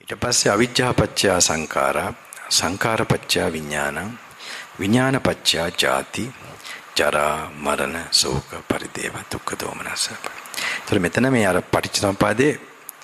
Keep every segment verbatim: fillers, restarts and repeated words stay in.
ඊට පස්සේ අවිජ්ජා පත්‍ය සංඛාරා සංඛාර පත්‍ය විඥානං විඥාන පත්‍ය ජාති ජරා මරණ ශෝක පරිදේව දුක්ඛ දෝමනස. ඒතර මෙතන මේ අර පටිච්චසමුපාදයේ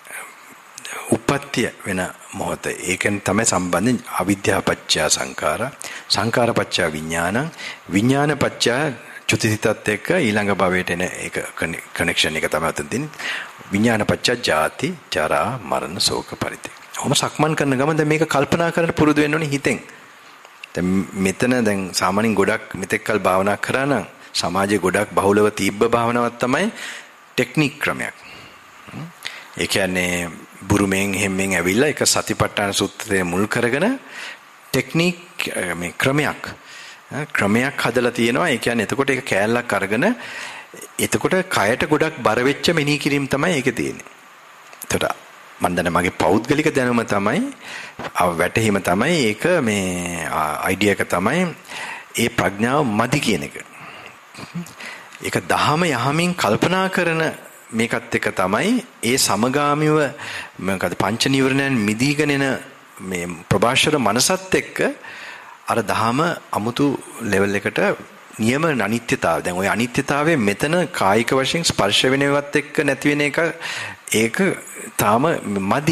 උප්පත්තිය වෙන මොහොත ඒකෙන් තමයි සම්බන්ධයෙන් අවිද්‍යා පත්‍ය සංඛාරා සංඛාර පත්‍ය විඥානං විඥාන පත්‍ය චුතිසිතත් එක්ක ඊළඟ භවයට එන ඒක කනෙක්ෂන් එක තමයි අතන තියෙන්නේ. විඥාන පත්‍ය ජාති ජරා මරණ ශෝක පරිදේව. ඔහොම සක්මන් කරන ගමන් දැන් මේක කල්පනා කරන්න පුරුදු වෙන්න ඕනේ හිතෙන්. දැන් මෙතන දැන් සාමාන්‍යයෙන් ගොඩක් මෙතෙක්කල් භාවනා කරා නම් සමාජයේ ගොඩක් බහුලව තීබ්බ භාවනාවක් තමයි ටෙක්නික් ක්‍රමයක්. ඒ කියන්නේ බුරුමෙන් හැම්මෙන් ඇවිල්ලා ඒක සතිපට්ඨාන සූත්‍රයේ මුල් කරගෙන ටෙක්නික් මේ ක්‍රමයක් ක්‍රමයක් හදලා තියෙනවා. ඒ කියන්නේ එතකොට ඒක කෑල්ලක් අරගෙන එතකොට කයට ගොඩක් බර වෙච්ච මෙනෙහි කිරීම තමයි ඒකේ තියෙන්නේ. එතකොට මම දන්නේ මගේ පෞද්ගලික දැනුම තමයි වැටහීම තමයි ඒක මේ අයිඩියා එක තමයි ඒ ප්‍රඥාව මදි කියන එක. ඒක දහම යහමින් කල්පනා කරන මේකත් එක තමයි ඒ සමගාමීව මොකද පංච නීවරණයන් මිදීගෙන එන මේ ප්‍රභාෂර මනසත් එක්ක අර දහම අමුතු ලෙවල් එකට නියම අනිත්‍යතාවය. දැන් ওই අනිත්‍යතාවය මෙතන කායික වශයෙන් ස්පර්ශ වෙනවත් එක්ක නැති වෙන එක ඒක තාම මදි.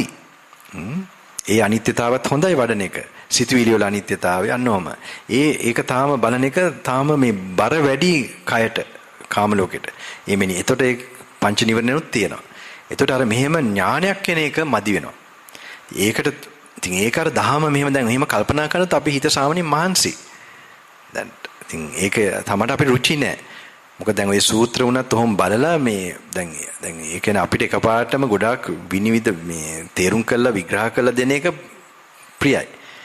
ඒ අනිත්‍යතාවත් හොඳයි වඩන එක. සිතුවිලි වල අනිත්‍යතාවය අන්නෝම. ඒ ඒක තාම බලන එක තාම මේ බර වැඩි කයට කාම ලෝකෙට. ඒ මෙනි. එතකොට ඒ පංච නිවර්ණනුත් තියෙනවා. එතකොට අර මෙහෙම ඥානයක් කෙන එක මදි වෙනවා. ඒකට ඉතින් ඒක අර දහම මෙහෙම දැන් මෙහෙම කල්පනා කරනත් අපි හිත සාමාන්‍යයෙන් මහන්සි. දැන් ඉතින් ඒක තමයි අපේ රුචි නෑ. මොකද දැන් ওই සූත්‍ර උනත් ඔහොම බලලා මේ දැන් දැන් ඒ කියන්නේ අපිට එකපාරටම ගොඩාක් විනිවිද මේ තේරුම් කරලා විග්‍රහ කරලා දෙන එක ප්‍රියයි.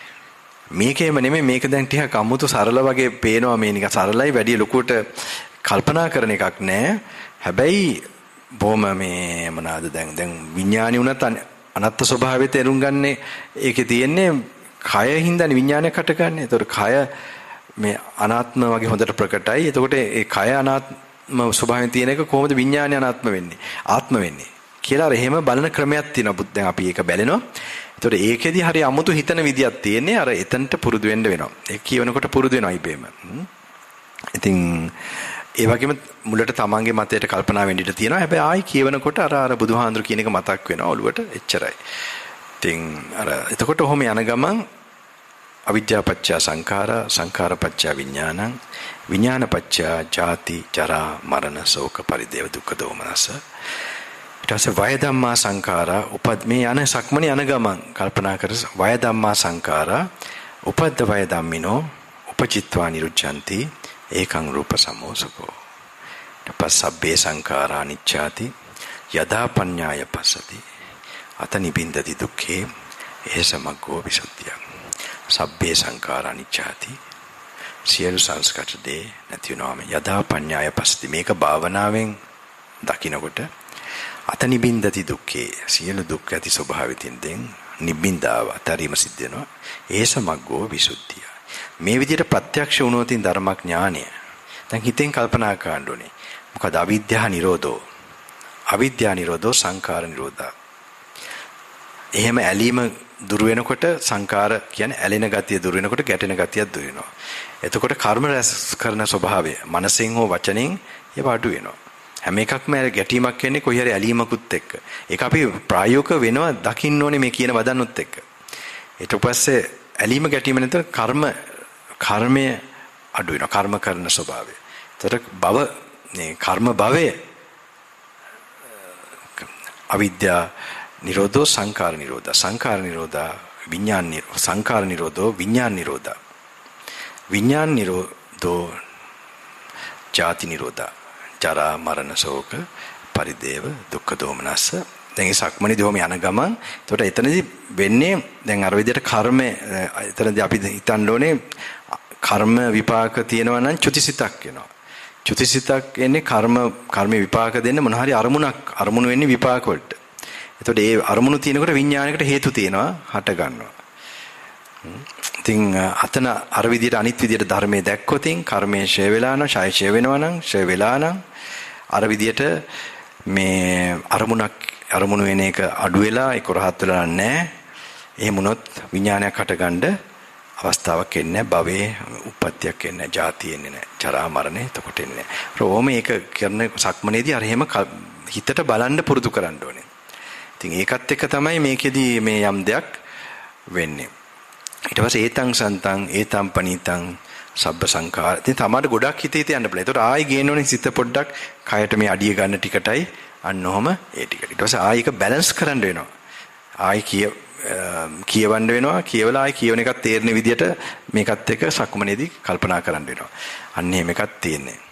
මේකේම නෙමෙයි මේක දැන් ටිකක් අමුතු සරල වගේ පේනවා මේ නිකන් සරලයි වැඩි ලොකුට කල්පනා කරන එකක් නෑ. හැබැයි බොහොම මේ මොනවාද දැන් දැන් විඥානි උනත් අනත්ත් ස්වභාවය තේරුම් ගන්න ඒකේ තියෙන්නේ කය හින්දානේ විඥානයක් හටගන්නේ. ඒතකොට කය මේ අනාත්ම වගේ හොඳට ප්‍රකටයි. එතකොට ඒ කය අනාත්ම ස්වභාවයෙන් තියෙන එක කොහොමද විඥානය අනාත්ම වෙන්නේ? ආත්ම වෙන්නේ. කියලා අර එහෙම බලන ක්‍රමයක් තියෙනවා. බුද්ධෙන් අපි ඒක බැලෙනවා. එතකොට ඒකෙදි හරි අමුතු හිතන විදියක් තියෙන්නේ. අර එතනට පුරුදු වෙන්න වෙනවා. ඒක කියවනකොට පුරුදු වෙනවා ඉබේම. ඉතින් ඒ වගේම මුලට තමන්ගේ මතයට කල්පනා වෙන්න ඉඩ තියෙනවා. හැබැයි ආයි කියවනකොට අර අර බුදුහාඳුර කියන එක මතක් වෙනවා ඔළුවට. එච්චරයි. ඉතින් අර එතකොට ඔහොම යන ගමන් අවිද්‍යා පත්‍ය සංඛාරා සංඛාර පත්‍ය විඥානං විඥාන පත්‍ය ජාති ජරා මරණ ශෝක පරිදේව දුක්ඛ දෝමනස. ඊට පස්සේ වය ධම්මා සංඛාරා උපද මේ යන සක්මනේ යන ගමන් කල්පනා කර වය ධම්මා සංඛාරා උපද්ද වය ධම්මිනෝ උපචිත්වා නිරුච්ඡanti ඒකං රූප සමෝසකෝ. ඊට පස්සේ සබ්බේ සංඛාරා අනිච්ඡාති යදා පඤ්ඤාය පස්සති අත නිබින්දති දුක්ඛේ ඒසමග්ගෝ විසුද්ධිය. සබ්බේ සංඛාරා අනිච්ඡාති සියලු සංස්කාර දේ නැති වෙනවාම යදා පඤ්ඤාය පස්සති මේක භාවනාවෙන් දකින්නකොට අත නිබින්දති දුක්ඛේ සියලු දුක් ඇති ස්වභාවයෙන් දෙන් නිබින්දාව අතරීම සිද්ධ වෙනවා. ඒසමග්ගෝ විසුද්ධිය. මේ විදිහට ප්‍රත්‍යක්ෂ වුණොතින් ධර්මඥානය දැන් හිතෙන් කල්පනා කරන්න ඕනේ. මොකද අවිද්‍යාව නිරෝධෝ අවිද්‍යාව නිරෝධෝ සංඛාර නිරෝධා. එහෙම ඇලීම දුර වෙනකොට සංඛාර කියන්නේ ඇලෙන ගතිය දුර වෙනකොට ගැටෙන ගතියක් දුර වෙනවා. එතකොට කර්ම රැස් කරන ස්වභාවය මනසෙන් හෝ වචනෙන් ඒව අඩු වෙනවා. හැම එකක්ම ගැටීමක් කියන්නේ කොහේ හරි ඇලීමකුත් එක්ක. ඒක අපි ප්‍රායෝගික වෙනවා දකින්න ඕනේ මේ කියන වදන්නොත් එක්ක. ඊට පස්සේ ඇලීම ගැටීම නැතර කර්ම කර්මය අඩු වෙනවා. කර්ම කරන ස්වභාවය. ඒතර භව මේ කර්ම භවය අවිද්‍යාව නිරෝධෝ සංඛාර නිරෝධා සංඛාර නිරෝධා විඥාන නිරෝධ සංඛාර නිරෝධෝ විඥාන නිරෝධා විඥාන නිරෝධෝ ජාති නිරෝධා ජරා මරණ ශෝක පරිදේව දුක්ඛ දෝමනස්ස. දැන් මේ සක්මණේදී ඔහොම යන ගමන් එතකොට එතනදී වෙන්නේ දැන් අර විදිහට කර්ම එතනදී අපි හිතන්න ඕනේ කර්ම විපාක තියෙනවා නම් චුතිසිතක් වෙනවා. චුතිසිතක් එන්නේ කර්ම කර්ම විපාක දෙන්න මොන හරි අරමුණක් අරමුණු වෙන්නේ විපාක වලට. එතකොට ඒ අරමුණු තියෙනකොට විඥානයකට හේතු තියෙනවා හට ගන්නවා. ඉතින් අතන අර විදිහට අනිත් විදිහට ධර්මයේ දැක්කොතින් කර්මයේ ඡය වෙලා නම් ඡය ඡය වෙනවා නම් ඡය වෙලා නම් අර විදිහට මේ අරමුණක් අරමුණු වෙන එක අඩු වෙලා ඒක රහත් වෙලා නැහැ. එහෙම වුණොත් විඥානයක් හටගන්න අවස්ථාවක් එන්නේ භවයේ උප්පත්තියක් එන්නේ ජාතිය එන්නේ නැහැ. ජරා මරණය එතකොට එන්නේ නැහැ. රෝම මේක කරන සක්මනේදී අර එහෙම හිතට බලන්න පුරුදු කරන්න ඕනේ. ඉතින් ඒකත් එක්ක තමයි මේකෙදී මේ යම් දෙයක් වෙන්නේ. ඊට පස්සේ ඒතං සන්තං ඒතං පනීතං සබ්බ සංඛාර. ඉතින් තමාට ගොඩක් හිතේ තියන්න බෑ. ඒතකොට ආයි ගේන්න ඕනේ සිත පොඩ්ඩක් කයට මේ අඩිය ගන්න ටිකටයි අන්න ඔහම ඒ ටිකට. ඊට පස්සේ ආයි ඒක බැලන්ස් කරන්න වෙනවා. ආයි කිය කියවන්න වෙනවා. කියවලා ආයි කියවන එකත් තේරෙන විදිහට මේකත් එක්ක සක්මනේදී කල්පනා කරන්න වෙනවා. අන්න එහෙම එකක් තියෙන්නේ.